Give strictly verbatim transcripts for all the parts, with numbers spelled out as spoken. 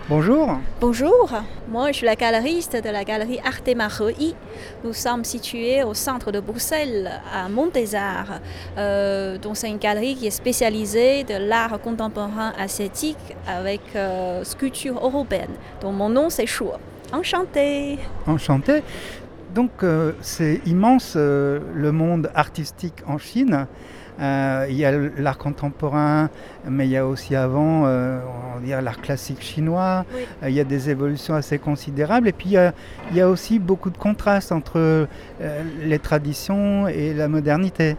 Bonjour. Bonjour, moi je suis la galeriste de la galerie Artema Rei. Nous sommes situés au centre de Bruxelles, à Mont-des-Arts. Euh, donc c'est une galerie qui est spécialisée de l'art contemporain asiatique avec euh, sculpture européenne. Donc mon nom c'est Chou. Enchantée. Enchanté. Donc euh, c'est immense euh, le monde artistique en Chine. Euh, il y a l'art contemporain, mais il y a aussi avant euh, on va dire l'art classique chinois. Oui. Euh, il y a des évolutions assez considérables. Et puis il y a, il y a aussi beaucoup de contrastes entre euh, les traditions et la modernité.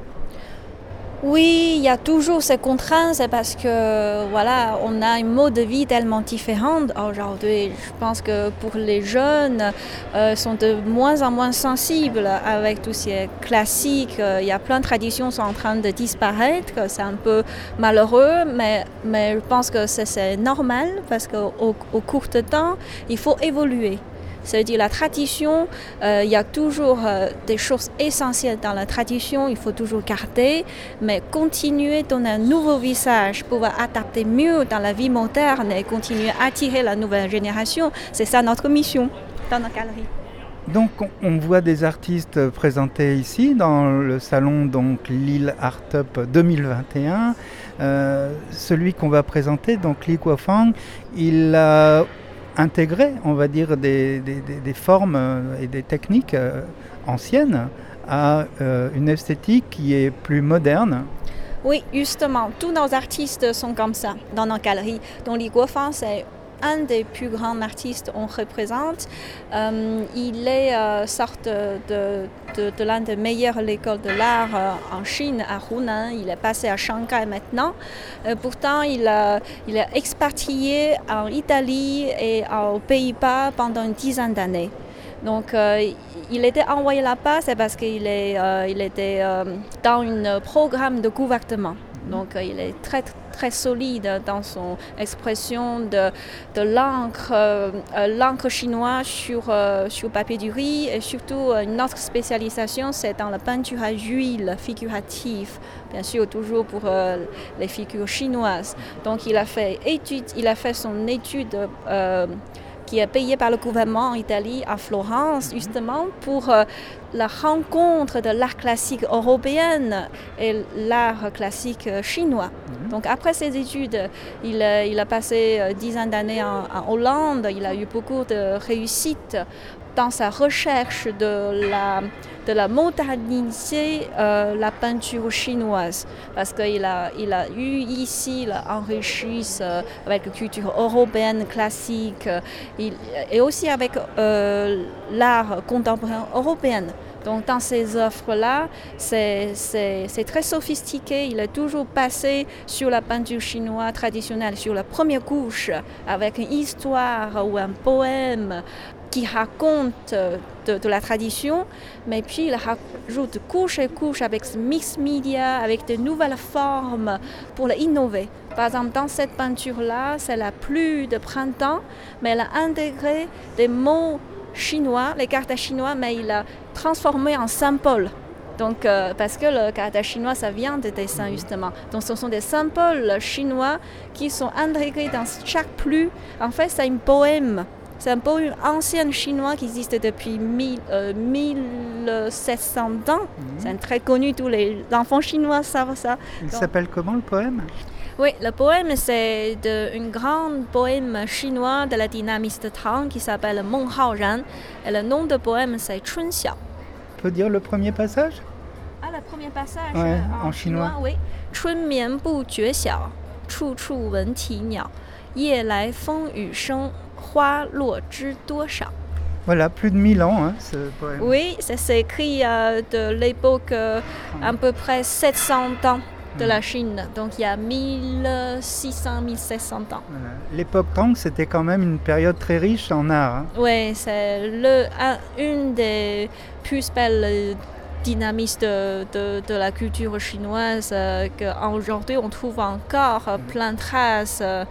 Oui, il y a toujours ces contraintes, c'est parce que voilà, on a un mode de vie tellement différent aujourd'hui. Je pense que pour les jeunes, euh, sont de moins en moins sensibles avec tous ces classiques. Il y a plein de traditions qui sont en train de disparaître. C'est un peu malheureux, mais, mais je pense que c'est, c'est normal parce qu'au au court de temps, il faut évoluer. C'est-à-dire la tradition, euh, il y a toujours euh, des choses essentielles dans la tradition, il faut toujours garder, mais continuer à donner un nouveau visage, pouvoir adapter mieux dans la vie moderne et continuer à attirer la nouvelle génération, c'est ça notre mission dans notre galerie. Donc on voit des artistes présentés ici dans le salon donc Lille Art Up deux mille vingt et un. Euh, celui qu'on va présenter, donc Li Guofang, il a intégrer, on va dire, des, des, des formes et des techniques euh, anciennes à euh, une esthétique qui est plus moderne. Oui, justement, tous nos artistes sont comme ça dans nos galeries. Donc Li Guofang, c'est un des plus grands artistes qu'on représente. Euh, il est euh, sorte de, de, de l'un des meilleures écoles de l'art euh, en Chine, à Hunan. Il est passé à Shanghai maintenant. Euh, pourtant, il a, il a expatrié en Italie et aux Pays-Bas pendant une dizaine d'années. Donc, euh, il était envoyé là-bas, c'est parce qu'il est, euh, il était euh, dans un programme de gouvernement. Donc, euh, il est très, très solide dans son expression de, de l'encre, euh, l'encre chinoise sur, euh, sur papier du riz. Et surtout, une autre spécialisation, c'est dans la peinture à huile figurative. Bien sûr, toujours pour euh, les figures chinoises. Donc, il a fait, étude, il a fait son étude euh, qui est payé par le gouvernement en Italie, à Florence, justement, pour euh, la rencontre de l'art classique européen et l'art classique chinois. Mm-hmm. Donc après ses études, il, il a passé euh, dix ans d'années en, en Hollande, il a eu beaucoup de réussite dans sa recherche de la, de la moderniser euh, la peinture chinoise, parce qu'il a, il a eu ici, il a enrichi euh, avec la culture européenne classique il, et aussi avec euh, l'art contemporain européen. Donc dans ces offres-là, c'est, c'est, c'est très sophistiqué. Il est toujours passé sur la peinture chinoise traditionnelle, sur la première couche, avec une histoire ou un poème qui raconte de, de la tradition, mais puis il rajoute couche et couche avec ce mix media, avec de nouvelles formes pour l'innover. Par exemple, dans cette peinture-là, c'est la pluie de printemps, mais elle a intégré des mots chinois, les caractères chinois, mais il a transformé en symboles. Donc, euh, parce que le caractère chinois, ça vient des dessins justement. Donc, ce sont des symboles chinois qui sont intégrés dans chaque pluie. En fait, c'est un poème. C'est un poème ancien chinois qui existe depuis mille, euh, mille sept cents ans. Mmh. C'est très connu, tous les enfants chinois savent ça. Il Donc, s'appelle comment le poème ? Oui, le poème, c'est de, un grand poème chinois de la dynastie Tang qui s'appelle Meng Haoran. Et le nom de poème, c'est Chun Xiao. On peut dire le premier passage ? Ah, le premier passage ouais, en, en chinois, chinois, oui. Chun mian bu jue xiao, chu chu wen ti niao, ye lai feng yu sheng, hua luo zhi duo shao. Voilà, plus de mille ans, hein, ce poème. Oui, ça s'est écrit euh, de l'époque euh, à peu près sept cents ans de la Chine. Donc il y a mille six cents à mille sept cents ans. Voilà. L'époque Tang, c'était quand même une période très riche en art. Hein. Oui, c'est le, un, une des plus belles dynamistes de, de, de la culture chinoise euh, qu'aujourd'hui on trouve encore euh, plein de traces euh,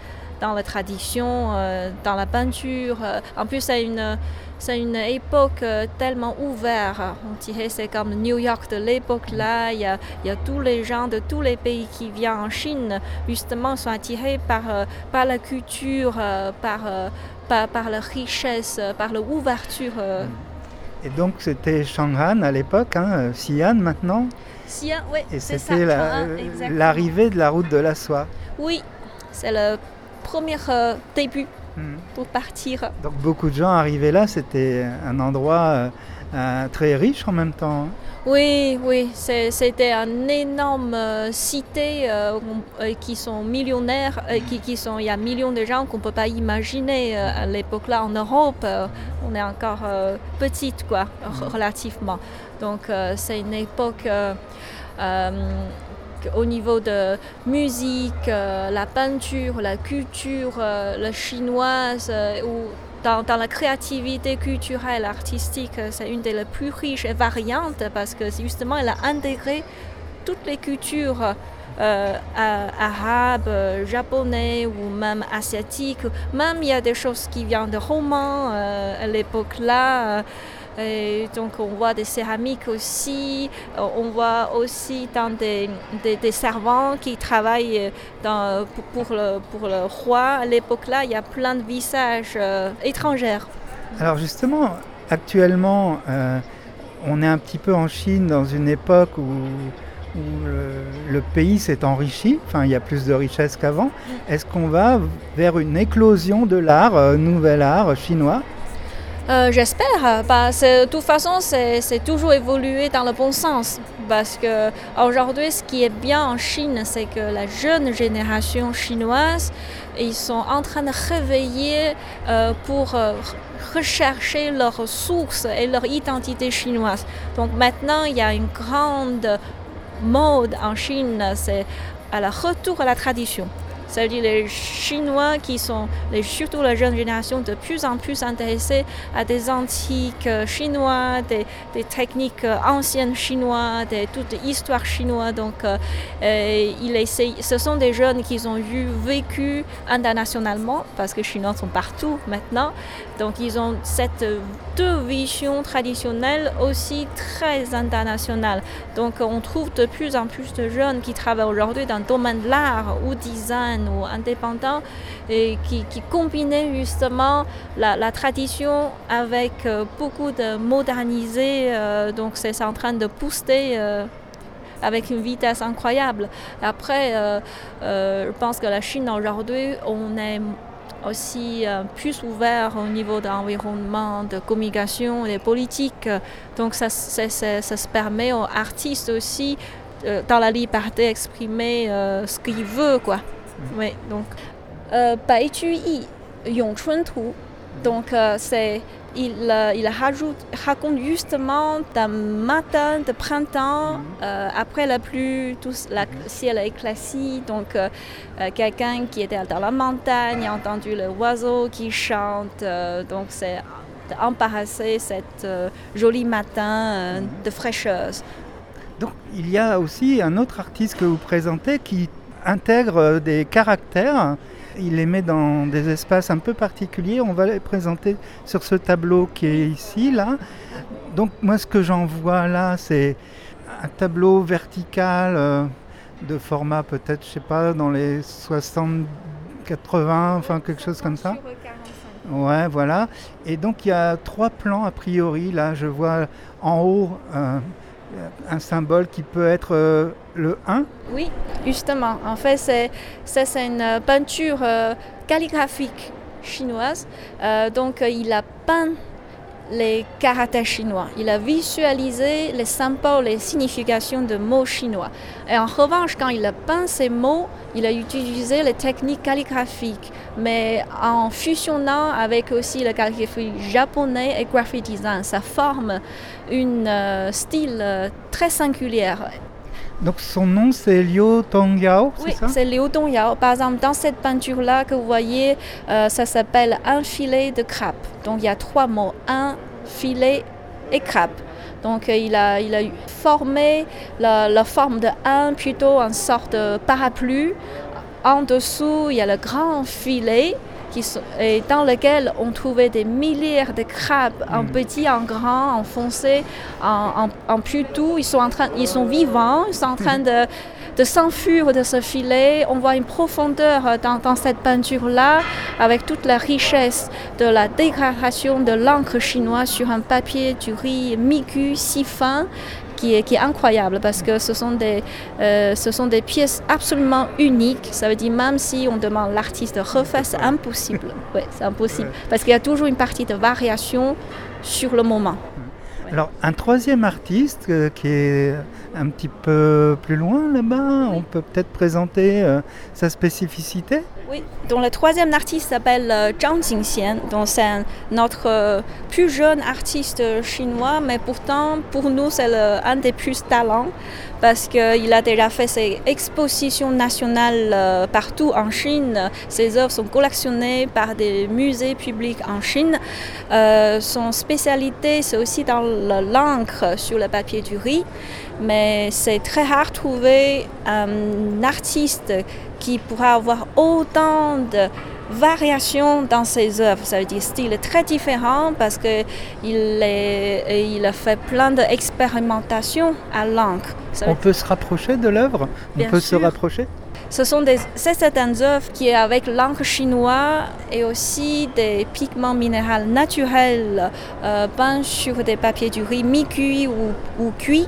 dans la tradition, euh, dans la peinture. En plus, c'est une, c'est une époque euh, tellement ouverte. On dirait que c'est comme New York de l'époque là. Il y a, il y a tous les gens de tous les pays qui viennent en Chine, justement, sont attirés par, euh, par la culture, euh, par, euh, par, par la richesse, par l'ouverture. Euh. Et donc c'était Chang'an à l'époque, hein, Xi'an maintenant. Xi'an, oui, et c'est c'était ça, la, hein, l'arrivée de la route de la soie. Oui, c'est le premier euh, début mmh. pour partir. Donc beaucoup de gens arrivaient là, c'était un endroit euh, très riche en même temps. Hein. Oui, oui, c'est, c'était une énorme euh, cité euh, euh, qui sont millionnaires, euh, qui, qui sont, il y a millions de gens qu'on ne peut pas imaginer euh, à l'époque là en Europe. Euh, on est encore euh, petite, quoi, r- relativement. Donc euh, c'est une époque euh, euh, au niveau de musique, euh, la peinture, la culture, euh, la chinoise, euh, ou Dans, dans la créativité culturelle, artistique, c'est une des plus riches et variantes parce que justement, elle a intégré toutes les cultures euh, arabes, japonais ou même asiatiques. Même il y a des choses qui viennent de romans euh, à l'époque là. Et donc on voit des céramiques aussi, on voit aussi dans des, des, des servants qui travaillent dans, pour, pour, le, pour le roi. À l'époque là, il y a plein de visages euh, étrangers. Alors justement, actuellement, euh, on est un petit peu en Chine dans une époque où, où le, le pays s'est enrichi, enfin il y a plus de richesse qu'avant. Est-ce qu'on va vers une éclosion de l'art, euh, nouvel art chinois ? Euh, j'espère, parce que de toute façon, c'est, c'est toujours évolué dans le bon sens. Parce que aujourd'hui, ce qui est bien en Chine, c'est que la jeune génération chinoise, ils sont en train de réveiller euh, pour euh, rechercher leurs sources et leur identité chinoise. Donc maintenant, il y a une grande mode en Chine, c'est à la retour à la tradition. Ça veut dire les Chinois qui sont, les, surtout la jeune génération, de plus en plus intéressés à des antiques chinois, des, des techniques anciennes chinoises, des, toute l'histoire chinoise. Donc, euh, il essaie, ce sont des jeunes qui ont eu, vécu internationalement, parce que les Chinois sont partout maintenant. Donc, ils ont cette deux visions traditionnelles aussi très internationales. Donc, on trouve de plus en plus de jeunes qui travaillent aujourd'hui dans le domaine de l'art ou design ou indépendants et qui, qui combinaient justement la, la tradition avec euh, beaucoup de modernisé. Euh, donc, c'est en train de booster euh, avec une vitesse incroyable. Après, euh, euh, je pense que la Chine aujourd'hui, on est aussi euh, plus ouvert au niveau de l'environnement, de communication et de politique. Donc ça, ça, ça, ça se permet aux artistes aussi, euh, dans la liberté, d'exprimer euh, ce qu'ils veulent, quoi. Oui, donc euh, Bai Ju Yi, Yong Chun Tu. Donc euh, c'est il, euh, il rajoute, raconte justement d'un matin de printemps, euh, après la pluie, tout le ciel est éclairci, donc euh, quelqu'un qui était dans la montagne a entendu le oiseau qui chante, euh, donc c'est embarrasser cet euh, joli matin euh, de fraîcheur. Donc il y a aussi un autre artiste que vous présentez qui intègre des caractères. Il les met dans des espaces un peu particuliers. On va les présenter sur ce tableau qui est ici, là. Donc moi, ce que j'en vois là, c'est un tableau vertical euh, de format peut-être, je sais pas, dans les soixante, quatre-vingts, enfin quelque chose comme ça. Ouais, voilà. Et donc il y a trois plans a priori. Là, je vois en haut euh, un symbole qui peut être euh, le un. Oui, justement. En fait, c'est, c'est, c'est une peinture euh, calligraphique chinoise. Euh, donc, euh, il a peint les caractères chinois. Il a visualisé les symboles, les significations de mots chinois. Et en revanche, quand il a peint ces mots, il a utilisé les techniques calligraphiques, mais en fusionnant avec aussi la calligraphie japonais et graphic design. Ça forme un euh, style euh, très singulier. Donc son nom c'est Liu Dongyao, c'est oui, ça? Oui, c'est Liu Dongyao. Par exemple, dans cette peinture-là que vous voyez, euh, ça s'appelle un filet de crabe. Donc il y a trois mots, un filet et crabe. Donc euh, il, a, il a formé la, la forme de un plutôt en sorte de parapluie en dessous, il y a le grand filet qui sont, et dans lequel on trouvait des milliers de crabes, en petit, en grand, en foncé, en, en, en putou. Ils sont, en train, ils sont vivants, ils sont en train de, de s'enfuir de ce filet. On voit une profondeur dans, dans cette peinture-là, avec toute la richesse de la dégradation de l'encre chinoise sur un papier du riz mi-cuit, si fin, Qui est, qui est incroyable parce que ce sont, des, euh, ce sont des pièces absolument uniques. Ça veut dire même si on demande à l'artiste de refaire, c'est impossible. Ouais, c'est impossible parce qu'il y a toujours une partie de variation sur le moment. Alors, un troisième artiste euh, qui est un petit peu plus loin là-bas, on peut peut-être présenter euh, sa spécificité. Oui, donc le troisième artiste s'appelle euh, Zhang Jingxian. Donc c'est un, notre euh, plus jeune artiste chinois, mais pourtant pour nous c'est le, un des plus talents parce qu'il a déjà fait ses expositions nationales euh, partout en Chine. Ses œuvres sont collectionnées par des musées publics en Chine. Euh, son spécialité c'est aussi dans le, l'encre sur le papier du riz, mais c'est très rare de trouver un artiste qui pourra avoir autant de variations dans ses œuvres. Ça veut dire style très différent parce qu'il il a fait plein d'expérimentations à l'encre. Ça On peut dire... se rapprocher de l'œuvre On Bien peut sûr. se rapprocher Ce sont des, c'est certaines œuvres qui est avec l'encre chinoise et aussi des pigments minéraux naturels euh, peints sur des papiers du riz mi-cuit ou, ou cuit.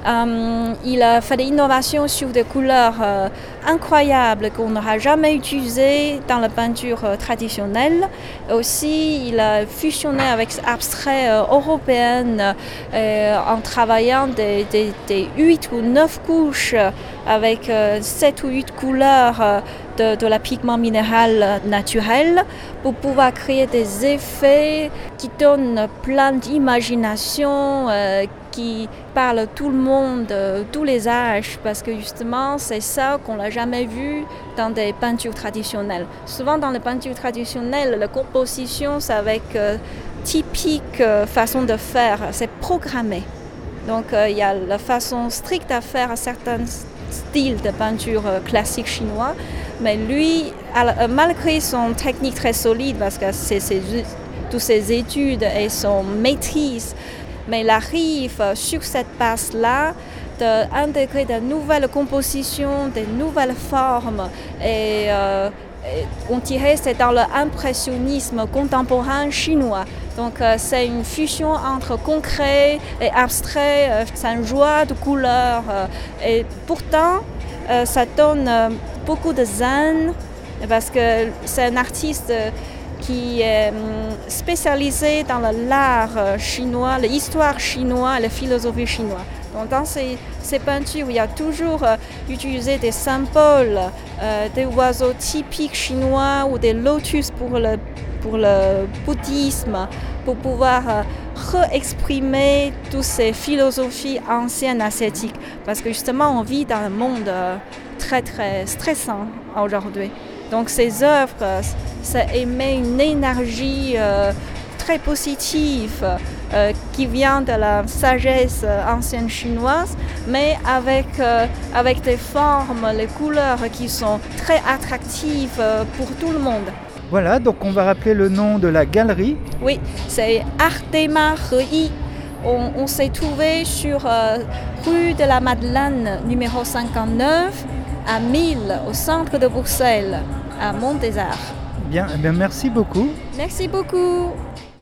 Euh, il a fait des innovations sur des couleurs euh, incroyables qu'on n'aura jamais utilisées dans la peinture euh, traditionnelle. Aussi, il a fusionné avec l'abstrait euh, européen euh, en travaillant des, des, des huit ou neuf couches avec euh, sept ou huit couleurs de, de la pigment minéral naturel pour pouvoir créer des effets qui donnent plein d'imagination, euh, qui parlent tout le monde, euh, tous les âges, parce que justement c'est ça qu'on n'a jamais vu dans des peintures traditionnelles. Souvent dans les peintures traditionnelles, la composition c'est avec euh, typique euh, façon de faire, c'est programmé. Donc il euh, y a la façon stricte à faire à certains style de peinture classique chinois, mais lui, malgré son technique très solide, parce que c'est, c'est toutes ses études et son maîtrise, mais il arrive sur cette base-là d'intégrer de nouvelles compositions, de nouvelles formes et euh, on dirait que c'est dans l'impressionnisme contemporain chinois. Donc euh, c'est une fusion entre concret et abstrait, euh, c'est une joie de couleurs euh, et pourtant euh, ça donne euh, beaucoup de zen parce que c'est un artiste euh, qui est euh, spécialisé dans l'art chinois, l'histoire chinoise et la philosophie chinoise. Donc dans ces, ces peintures, il y a toujours euh, utilisé des symboles, euh, des oiseaux typiques chinois ou des lotus pour le, pour le bouddhisme, pour pouvoir euh, réexprimer toutes ces philosophies anciennes asiatiques. Parce que justement, on vit dans un monde euh, très très stressant aujourd'hui. Donc ces œuvres, euh, ça émet une énergie euh, très positive euh, qui vient de la sagesse euh, ancienne chinoise, mais avec, euh, avec des formes, les couleurs qui sont très attractives euh, pour tout le monde. Voilà, donc on va rappeler le nom de la galerie. Oui, c'est Artema He. On, on s'est trouvé sur euh, rue de la Madeleine, numéro cinquante-neuf, à mille, au centre de Bruxelles, à Mont des Arts. Bien, eh bien merci beaucoup. Merci beaucoup.